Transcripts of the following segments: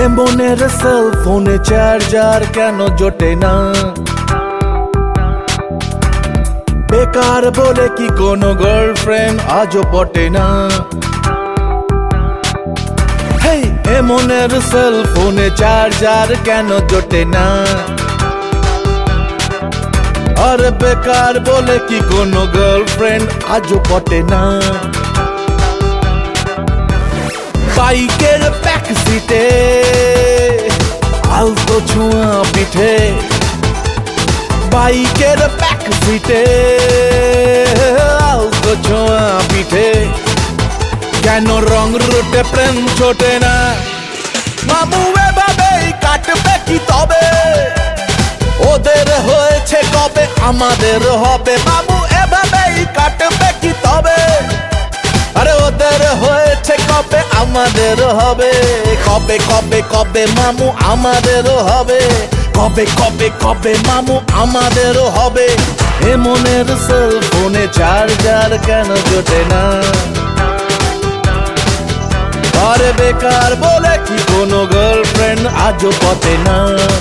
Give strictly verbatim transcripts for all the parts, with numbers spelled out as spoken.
এমনের sell ফোনে charger কেন জোটে না? বেকার বলে কি কোনো গার্লফ্রেন্ড আজও পটে না? হেই, এমনের সেল ফোনে চার্জার কেন জোটে না? আর বেকার বলে কি কোনো গার্লফ্রেন্ড আজও পটে না? বাইকের ব্যাক সিটে আলতো ছোঁয়া পিঠে, বাইকের ব্যাক সিটে আলতো ছোঁয়া পিঠে, কেন রং রুটে প্রেম ছোটে না? মামু এভাবেই কাটবে কি তবে? ওদের হয়েছে কবে, আমাদের হবে। মামু এভাবেই কাটবে কি তবে? আরে ওদের হয়েছে কবে, আমাদের হবে। কবে কবে কবে মামু আমাদেরও হবে। কবে কবে কবে মামু আমাদেরও হবে। এমনের সেল ফোনে চার্জার কেন জোটে না? আরে বেকার বলে কি কোনো গার্লফ্রেন্ড আজও পটে না?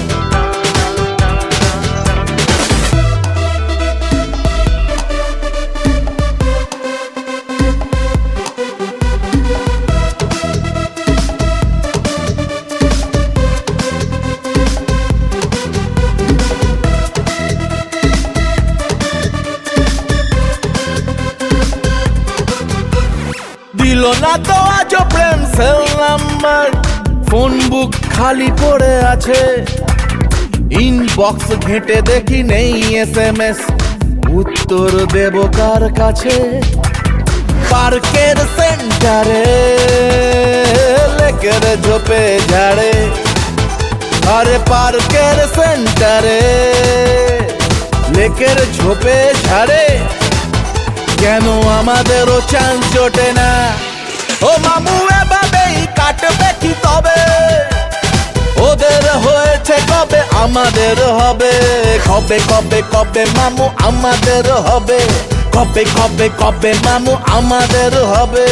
দিল না তো আজও প্রেম সেল নাম্বার, ফোন বুক খালি পড়ে আছে। ইনবক্স ঘেঁটে দেখি নেই এস এম এস, উত্তর দেব কার কাছে? পার্কের সেন্টারে লেকের ঝোপে ঝাড়ে, আরে পার্কের সেন্টারে লেকের ঝোপে ঝাড়ে, কেন আমাদেরও চান্স জোটে না? ও মামু এভাবেই কাটবে কি তবে? ওদের হয়েছে কবে, আমাদের হবে। কবে কবে কবে মামু আমাদের হবে। কবে কবে কবে মামু আমাদের হবে।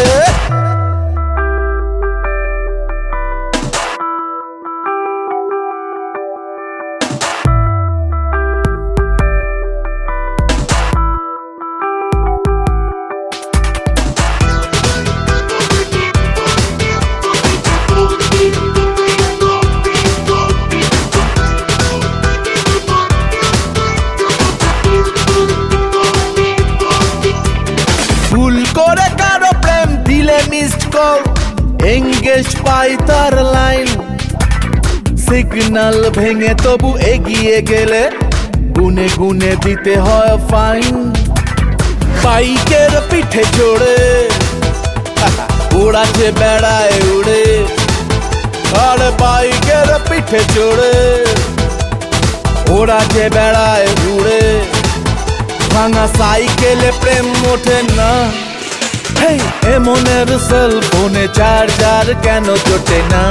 ভুল করে কারো প্রেম দিলে মিসড কল, এঙ্গেজ পাই তার লাইন। সিগন্যাল ভেঙে তবু এগিয়ে গেলে গুনে গুনে দিতে হয় ফাইন। বাইকের পিঠে চড়ে উড়াচ্ছে বেড়ায় উড়ে, আর বাইকের পিঠে চড়ে ওড়াচ্ছে বেড়ায় উড়ে, ভাঙা সাইকেলে প্রেম ওঠে না। হেই, এমনের সেল ফোনে চার্জার কেন জোটে না?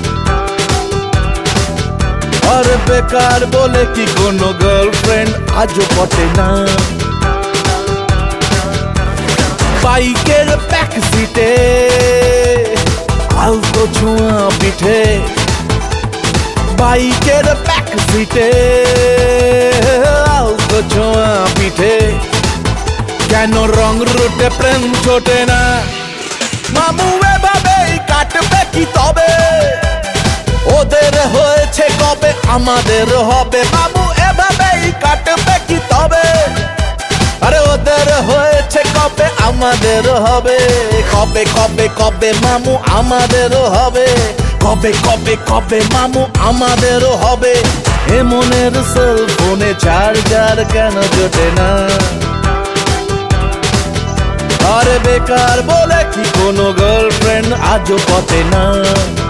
আর বেকার বলে কি কোনো গার্লফ্রেন্ড আজও পটে না? বাইকের ব্যাক সিটে আলতো ছোঁয়া পিঠে, বাইকের ব্যাক সিটে আলতো ছোঁয়া পিঠে, কেন রং রুটে প্রেম ছোটে না? মামু এভাবেই কাটবে কি তবে? ওদের হয়েছে কবে, আমাদের হবে। মামু এভাবেই কাটবে কি তবে? আরে ওদের হয়েছে কবে, আমাদের হবে। কবে কবে কবে মামু আমাদেরও হবে। কবে কবে কবে মামু আমাদেরও হবে। এমনের সেল ফোনে চার্জার কেন জোটে না? আরে বেকার বলে কি কোনো গার্লফ্রেন্ড আজও পটে না?